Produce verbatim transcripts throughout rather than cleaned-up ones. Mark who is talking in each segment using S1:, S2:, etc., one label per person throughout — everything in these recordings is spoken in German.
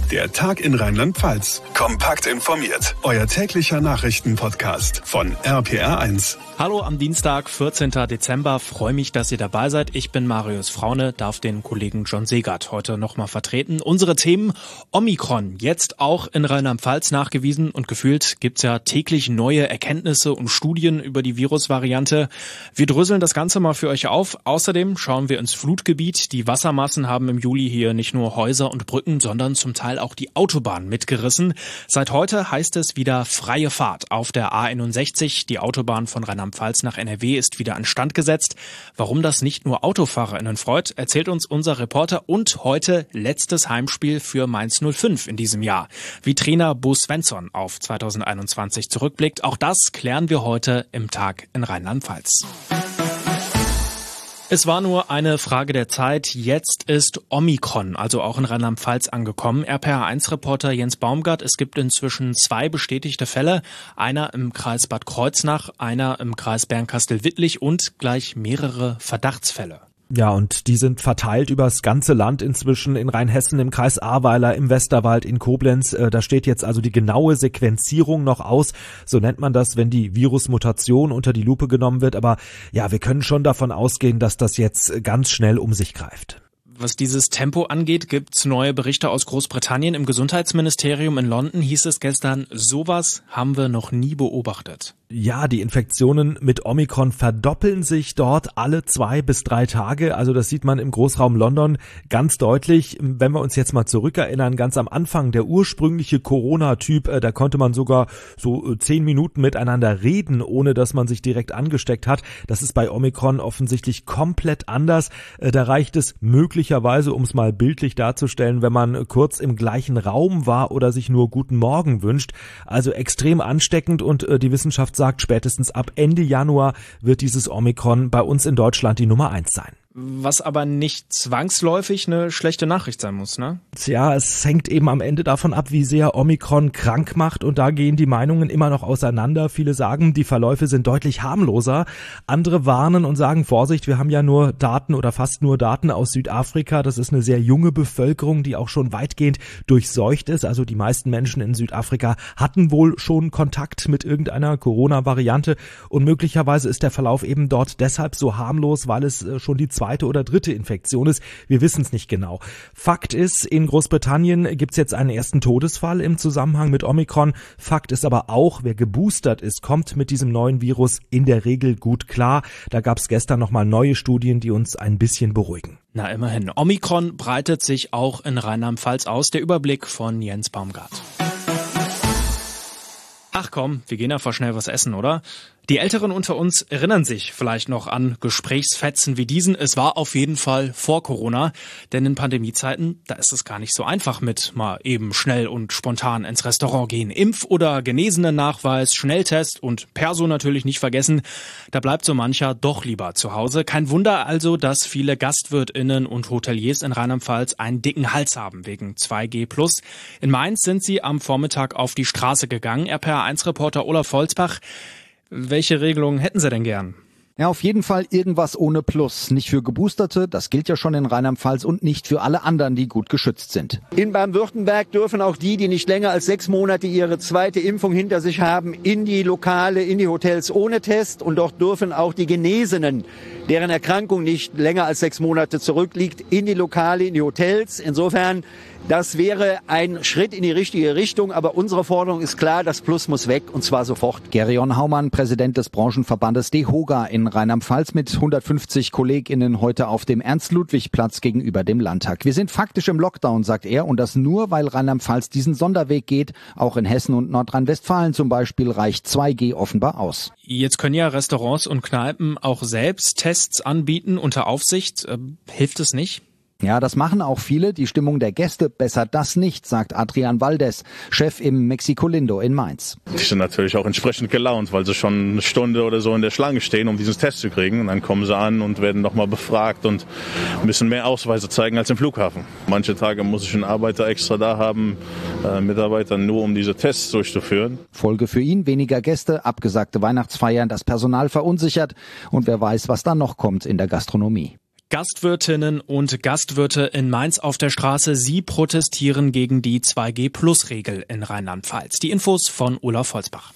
S1: Der Tag in Rheinland-Pfalz. Kompakt informiert. Euer täglicher Nachrichtenpodcast von R P R eins.
S2: Hallo am Dienstag, vierzehnten Dezember. Freue mich, dass ihr dabei seid. Ich bin Marius Fraune, darf den Kollegen John Segert heute nochmal vertreten. Unsere Themen: Omikron, jetzt auch in Rheinland-Pfalz nachgewiesen, und gefühlt gibt's ja täglich neue Erkenntnisse und Studien über die Virusvariante. Wir dröseln das Ganze mal für euch auf. Außerdem schauen wir ins Flutgebiet. Die Wassermassen haben im Juli hier nicht nur Häuser und Brücken, sondern zum Teil auch die Autobahn mitgerissen. Seit heute heißt es wieder freie Fahrt auf der A einundsechzig. Die Autobahn von Rheinland-Pfalz nach N R W ist wieder an Stand gesetzt. Warum das nicht nur AutofahrerInnen freut, erzählt uns unser Reporter. Und heute letztes Heimspiel für Mainz null fünf in diesem Jahr. Wie Trainer Bo Svensson auf zweitausendeinundzwanzig zurückblickt, auch das klären wir heute im Tag in Rheinland-Pfalz. Es war nur eine Frage der Zeit. Jetzt ist Omikron, also auch in Rheinland-Pfalz, angekommen. R P R eins Reporter Jens Baumgart, es gibt inzwischen zwei bestätigte Fälle. Einer im Kreis Bad Kreuznach, einer im Kreis Bernkastel-Wittlich und gleich mehrere Verdachtsfälle.
S3: Ja, und die sind verteilt übers ganze Land inzwischen, in Rheinhessen, im Kreis Ahrweiler, im Westerwald, in Koblenz. Da steht jetzt also die genaue Sequenzierung noch aus. So nennt man das, wenn die Virusmutation unter die Lupe genommen wird. Aber ja, wir können schon davon ausgehen, dass das jetzt ganz schnell um sich greift.
S2: Was dieses Tempo angeht, gibt's neue Berichte aus Großbritannien. Im Gesundheitsministerium in London hieß es gestern, sowas haben wir noch nie beobachtet.
S3: Ja, die Infektionen mit Omikron verdoppeln sich dort alle zwei bis drei Tage. Also das sieht man im Großraum London ganz deutlich. Wenn wir uns jetzt mal zurückerinnern, ganz am Anfang, der ursprüngliche Corona-Typ, da konnte man sogar so zehn Minuten miteinander reden, ohne dass man sich direkt angesteckt hat. Das ist bei Omikron offensichtlich komplett anders. Da reicht es möglicherweise, um es mal bildlich darzustellen, wenn man kurz im gleichen Raum war oder sich nur guten Morgen wünscht. Also extrem ansteckend, und die Wissenschaft sagt, spätestens ab Ende Januar wird dieses Omikron bei uns in Deutschland die Nummer eins sein.
S2: Was aber nicht zwangsläufig eine schlechte Nachricht sein muss, ne?
S3: Tja, es hängt eben am Ende davon ab, wie sehr Omikron krank macht, und da gehen die Meinungen immer noch auseinander. Viele sagen, die Verläufe sind deutlich harmloser. Andere warnen und sagen, Vorsicht, wir haben ja nur Daten oder fast nur Daten aus Südafrika. Das ist eine sehr junge Bevölkerung, die auch schon weitgehend durchseucht ist. Also die meisten Menschen in Südafrika hatten wohl schon Kontakt mit irgendeiner Corona-Variante, und möglicherweise ist der Verlauf eben dort deshalb so harmlos, weil es schon die zweite zweite oder dritte Infektion ist. Wir wissen es nicht genau. Fakt ist, in Großbritannien gibt es jetzt einen ersten Todesfall im Zusammenhang mit Omikron. Fakt ist aber auch, wer geboostert ist, kommt mit diesem neuen Virus in der Regel gut klar. Da gab es gestern nochmal neue Studien, die uns ein bisschen beruhigen.
S2: Na immerhin. Omikron breitet sich auch in Rheinland-Pfalz aus. Der Überblick von Jens Baumgart. Ach komm, wir gehen einfach schnell was essen, oder? Die Älteren unter uns erinnern sich vielleicht noch an Gesprächsfetzen wie diesen. Es war auf jeden Fall vor Corona, denn in Pandemiezeiten, da ist es gar nicht so einfach mit mal eben schnell und spontan ins Restaurant gehen. Impf- oder Genesenen-Nachweis, Schnelltest und Perso natürlich nicht vergessen. Da bleibt so mancher doch lieber zu Hause. Kein Wunder also, dass viele GastwirtInnen und Hoteliers in Rheinland-Pfalz einen dicken Hals haben wegen zwei G plus. In Mainz sind sie am Vormittag auf die Straße gegangen. R P R eins Reporter Olaf Volzbach. Welche Regelungen hätten Sie denn gern?
S4: Ja, auf jeden Fall irgendwas ohne Plus. Nicht für Geboosterte, das gilt ja schon in Rheinland-Pfalz, und nicht für alle anderen, die gut geschützt sind.
S5: In Baden-Württemberg dürfen auch die, die nicht länger als sechs Monate ihre zweite Impfung hinter sich haben, in die Lokale, in die Hotels ohne Test. Und dort dürfen auch die Genesenen, deren Erkrankung nicht länger als sechs Monate zurückliegt, in die Lokale, in die Hotels. Insofern, das wäre ein Schritt in die richtige Richtung. Aber unsere Forderung ist klar, das Plus muss weg, und zwar sofort.
S4: Gerion Haumann, Präsident des Branchenverbandes DEHOGA in Rheinland-Pfalz, mit hundertfünfzig KollegInnen heute auf dem Ernst-Ludwig-Platz gegenüber dem Landtag. Wir sind faktisch im Lockdown, sagt er, und das nur, weil Rheinland-Pfalz diesen Sonderweg geht. Auch in Hessen und Nordrhein-Westfalen zum Beispiel reicht zwei G offenbar aus.
S2: Jetzt können ja Restaurants und Kneipen auch selbst Tests anbieten unter Aufsicht. Äh, hilft es nicht?
S4: Ja, das machen auch viele. Die Stimmung der Gäste bessert das nicht, sagt Adrian Valdez, Chef im Mexicolindo in Mainz.
S6: Die sind natürlich auch entsprechend gelaunt, weil sie schon eine Stunde oder so in der Schlange stehen, um diesen Test zu kriegen. Und dann kommen sie an und werden nochmal befragt und müssen mehr Ausweise zeigen als im Flughafen. Manche Tage muss ich einen Arbeiter extra da haben, äh, Mitarbeiter, nur um diese Tests durchzuführen.
S4: Folge für ihn: weniger Gäste, abgesagte Weihnachtsfeiern, das Personal verunsichert, und wer weiß, was dann noch kommt in der Gastronomie.
S2: Gastwirtinnen und Gastwirte in Mainz auf der Straße. Sie protestieren gegen die zwei G Plus Regel in Rheinland-Pfalz. Die Infos von Olaf Holzbach.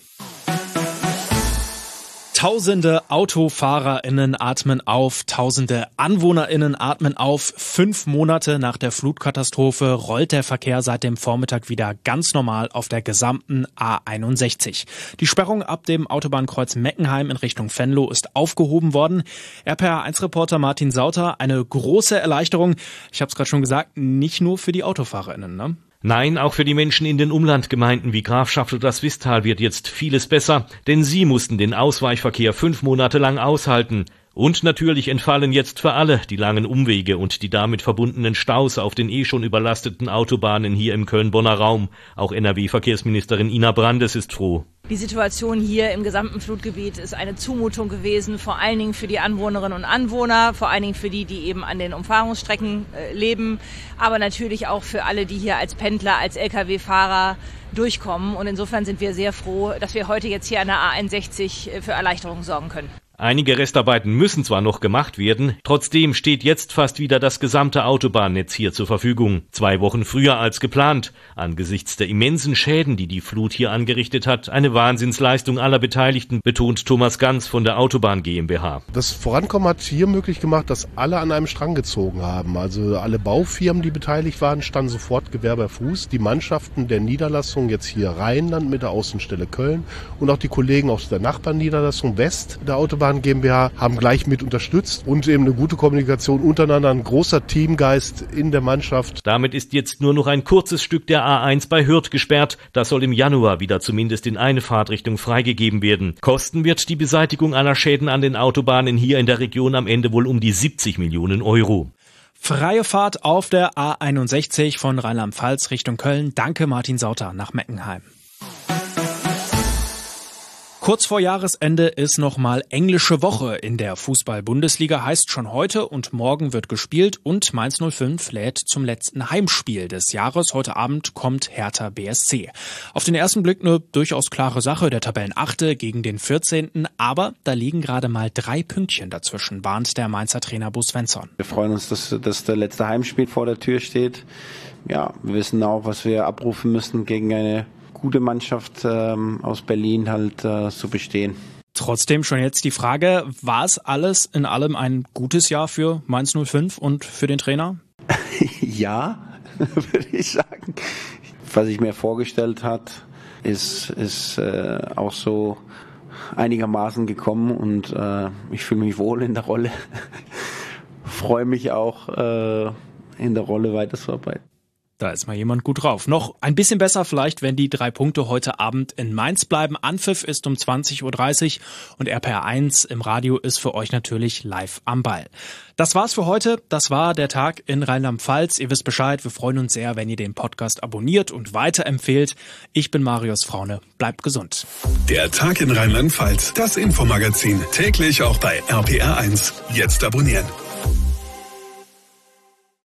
S2: Tausende AutofahrerInnen atmen auf, tausende AnwohnerInnen atmen auf. Fünf Monate nach der Flutkatastrophe rollt der Verkehr seit dem Vormittag wieder ganz normal auf der gesamten A einundsechzig. Die Sperrung ab dem Autobahnkreuz Meckenheim in Richtung Venlo ist aufgehoben worden. R P R eins Reporter Martin Sauter, eine große Erleichterung. Ich habe es gerade schon gesagt, nicht nur für die AutofahrerInnen, ne?
S7: Nein, auch für die Menschen in den Umlandgemeinden wie Grafschaft oder Swisttal wird jetzt vieles besser, denn sie mussten den Ausweichverkehr fünf Monate lang aushalten. Und natürlich entfallen jetzt für alle die langen Umwege und die damit verbundenen Staus auf den eh schon überlasteten Autobahnen hier im Köln-Bonner Raum. Auch N R W-Verkehrsministerin Ina Brandes ist froh.
S8: Die Situation hier im gesamten Flutgebiet ist eine Zumutung gewesen, vor allen Dingen für die Anwohnerinnen und Anwohner, vor allen Dingen für die, die eben an den Umfahrungsstrecken äh, leben, aber natürlich auch für alle, die hier als Pendler, als L K W-Fahrer durchkommen. Und insofern sind wir sehr froh, dass wir heute jetzt hier an der A einundsechzig für Erleichterung sorgen können.
S7: Einige Restarbeiten müssen zwar noch gemacht werden, trotzdem steht jetzt fast wieder das gesamte Autobahnnetz hier zur Verfügung. Zwei Wochen früher als geplant. Angesichts der immensen Schäden, die die Flut hier angerichtet hat, eine Wahnsinnsleistung aller Beteiligten, betont Thomas Ganz von der Autobahn GmbH.
S9: Das Vorankommen hat hier möglich gemacht, dass alle an einem Strang gezogen haben. Also alle Baufirmen, die beteiligt waren, standen sofort Gewehr bei Fuß. Die Mannschaften der Niederlassung jetzt hier Rheinland mit der Außenstelle Köln und auch die Kollegen aus der Nachbarniederlassung West der Autobahn GmbH haben gleich mit unterstützt und eben eine gute Kommunikation untereinander, ein großer Teamgeist in der Mannschaft.
S7: Damit ist jetzt nur noch ein kurzes Stück der A eins bei Hürth gesperrt. Das soll im Januar wieder zumindest in eine Fahrtrichtung freigegeben werden. Kosten wird die Beseitigung aller Schäden an den Autobahnen hier in der Region am Ende wohl um die siebzig Millionen Euro.
S2: Freie Fahrt auf der A einundsechzig von Rheinland-Pfalz Richtung Köln. Danke Martin Sauter nach Meckenheim. Kurz vor Jahresende ist nochmal englische Woche in der Fußball-Bundesliga, heißt schon heute und morgen wird gespielt und Mainz null fünf lädt zum letzten Heimspiel des Jahres. Heute Abend kommt Hertha B S C. Auf den ersten Blick eine durchaus klare Sache, der Tabellenachte gegen den vierzehnten Aber da liegen gerade mal drei Pünktchen dazwischen, warnt der Mainzer Trainer Bo Svensson.
S10: Wir freuen uns, dass, dass der letzte Heimspiel vor der Tür steht. Ja, wir wissen auch, was wir abrufen müssen gegen eine gute Mannschaft ähm, aus Berlin halt äh, zu bestehen.
S2: Trotzdem schon jetzt die Frage, war es alles in allem ein gutes Jahr für Mainz null fünf und für den Trainer?
S10: Ja, würde ich sagen. Was ich mir vorgestellt hat, ist, ist äh, auch so einigermaßen gekommen und äh, ich fühle mich wohl in der Rolle. Freue mich auch äh, in der Rolle weiterzuarbeiten.
S2: Da ist mal jemand gut drauf. Noch ein bisschen besser vielleicht, wenn die drei Punkte heute Abend in Mainz bleiben. Anpfiff ist um zwanzig Uhr dreißig und R P R eins im Radio ist für euch natürlich live am Ball. Das war's für heute. Das war der Tag in Rheinland-Pfalz. Ihr wisst Bescheid. Wir freuen uns sehr, wenn ihr den Podcast abonniert und weiterempfehlt. Ich bin Marius Fraune. Bleibt gesund.
S1: Der Tag in Rheinland-Pfalz. Das Infomagazin. Täglich auch bei R P R eins. Jetzt abonnieren.